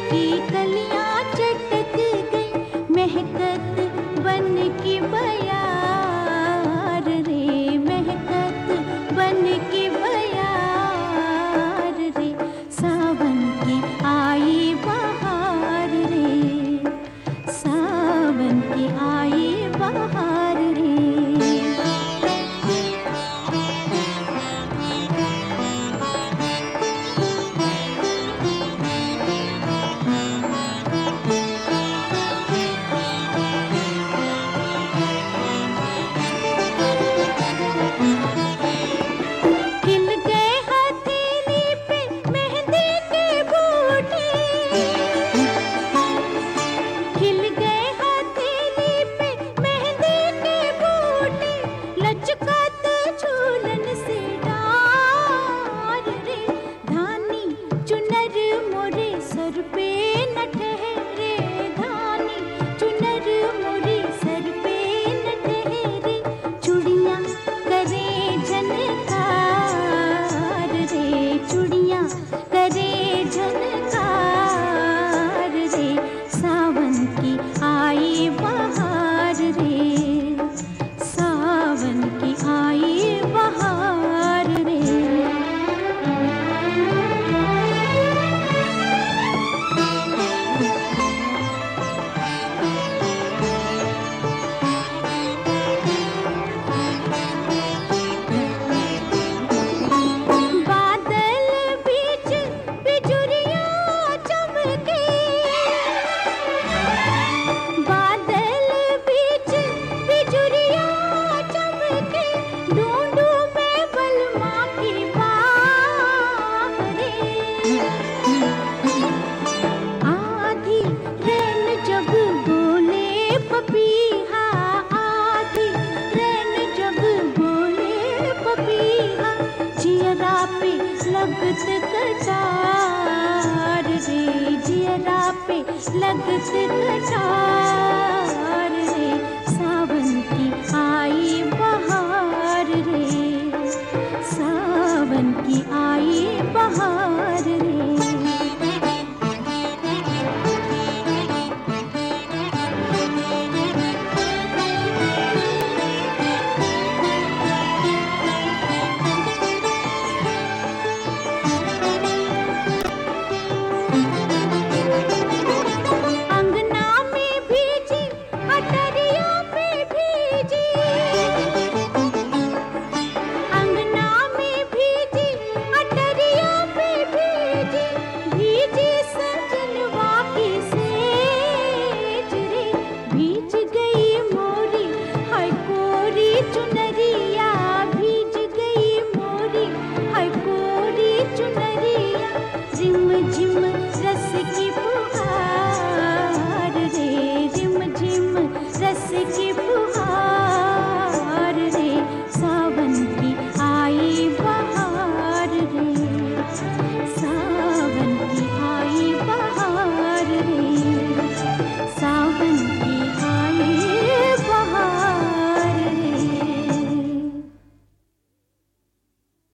की कलियां चटक गई, महकत बन की बयार रे, महकत बन की बयार रे। सावन की आई बहार रे, सावन की आई बहार रे। सर पे न ठहरे धानी, चुनर मोरे सर पे न ठहरे, चूड़ियां करे झनकार रे, चूड़ियां करे झनकार रे। सावन की आई बहार रे, सावन की आई बहार रे। लगत कटार रे, जियरा पे लगत कटार।